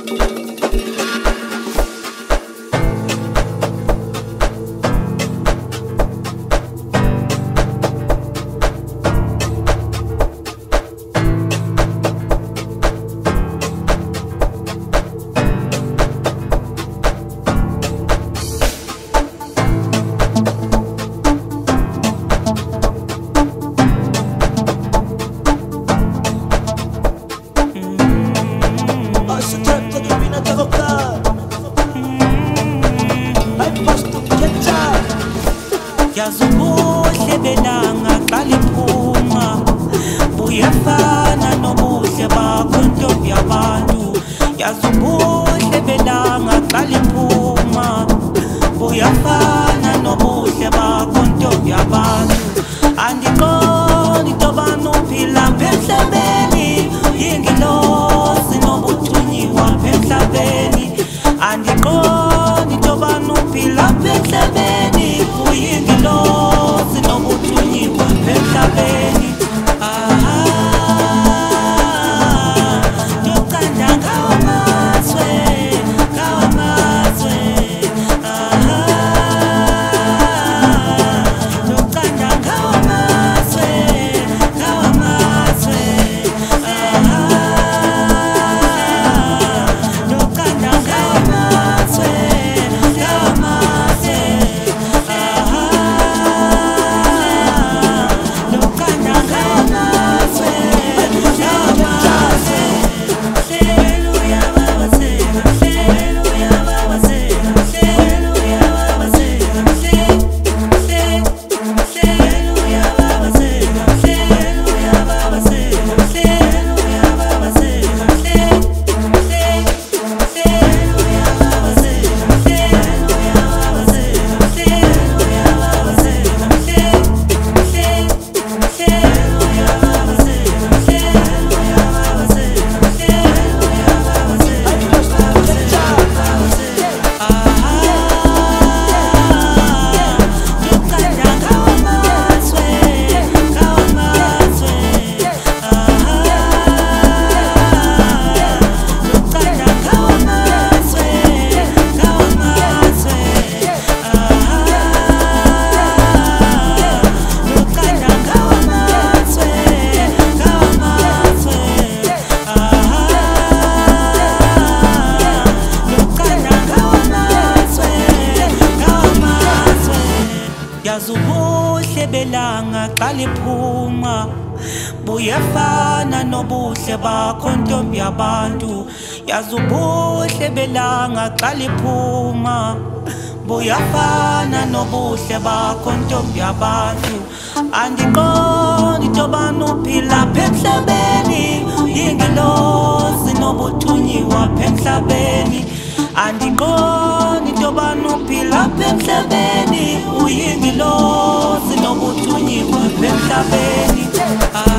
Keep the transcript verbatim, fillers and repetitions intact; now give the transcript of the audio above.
Yazubuhle belanga qala iphuma buyafana nobuhle bakho ntombi yabantu. Yazubuhle belanga qala iphuma buyafana nobuhle bakho ntombi yabantu. Andiqondi tobana uphila emhlabeni yingilosi nobuthunyiwa emhlabeni. Andiqondi tobana uphila emhlabeni uyingilosi nobuthunyiwa emhlabeni. Yazubuhle belanga qala iphuma buyafana nobuhle bakho ntombi yabantu. Yazubuhle belanga qala iphuma buyafana nobuhle bakho ntombi yabantu. Andiqondi tobana uphila emhlabeni yingilosi nobuthunyiwa emhlabeni. Andiqondi tobana uphila emhlabeni uyingilosi nobuthunyiwa emhlabeni.